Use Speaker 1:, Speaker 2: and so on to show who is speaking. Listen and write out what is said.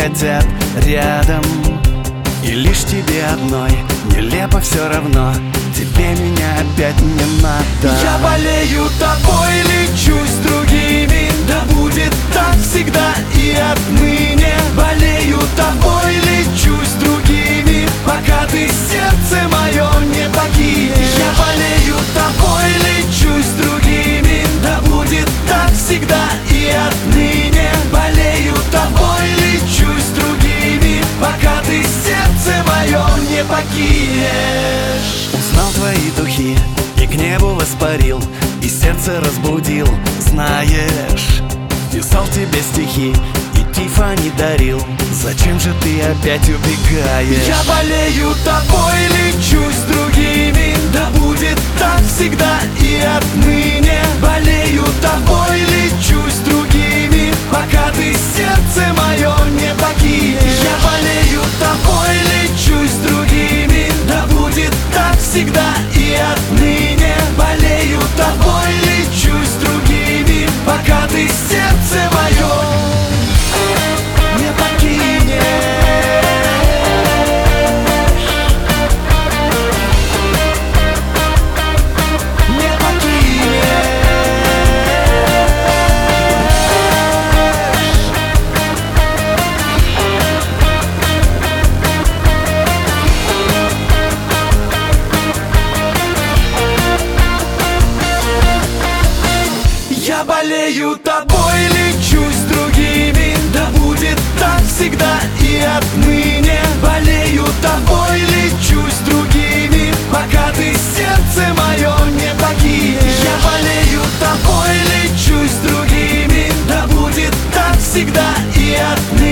Speaker 1: хотят рядом. И лишь тебе одной нелепо все равно, тебе меня опять не надо.
Speaker 2: Я болею тобой, лечу с другими, да будет так всегда и отныне. Болею тобой, лечу с другими, пока ты сердце мое не покинешь. Я болею тобой, лечу с другими, да будет так всегда и отныне. Болею тобой, лечу с другими, пока ты сердце мое не покинешь.
Speaker 1: Узнал твои духи и к небу воспарил, и сердце разбудил, знаешь. Писал тебе стихи и Тиффани дарил, зачем же ты опять убегаешь?
Speaker 2: Я болею тобой, лечу с другими, да будет так всегда и отныне. Болею тобой, лечу с другими, пока ты сердце мое не покинешь. Я болею тобой, лечу с другими, да будет так всегда и отныне. Болею тобой, лечу с другими, пока ты сердце мое не покинешь. Не покинешь. Я болею тобой, лечу с другими, да будет так всегда и отныне. Болею тобой, лечу с другими, пока ты сердце мое не покинешь. Я болею тобой, лечу с другими, да будет так всегда и отныне.